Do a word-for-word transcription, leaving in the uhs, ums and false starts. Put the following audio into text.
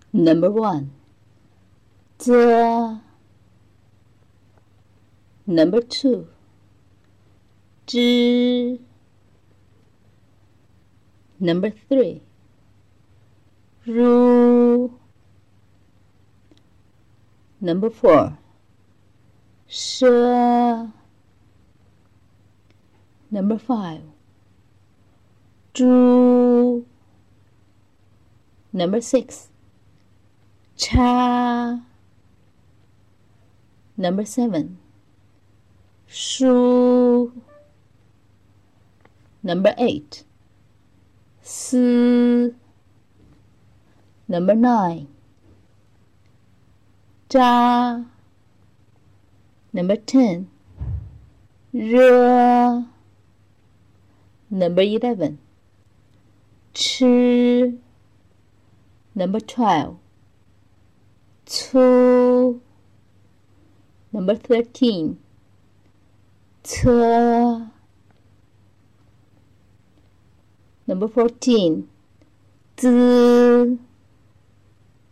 Number one. Z. Number two. Z. Number three. Ru. Number four. Sh. Number five. Zhu. Number six. Cha. Number seven. Shu. Number eight. Si. Number nine. Zha. Number ten. Re. Number eleven. Chi. Number twelve. Cu. Number thirteen. Ce. Number fourteen. Z.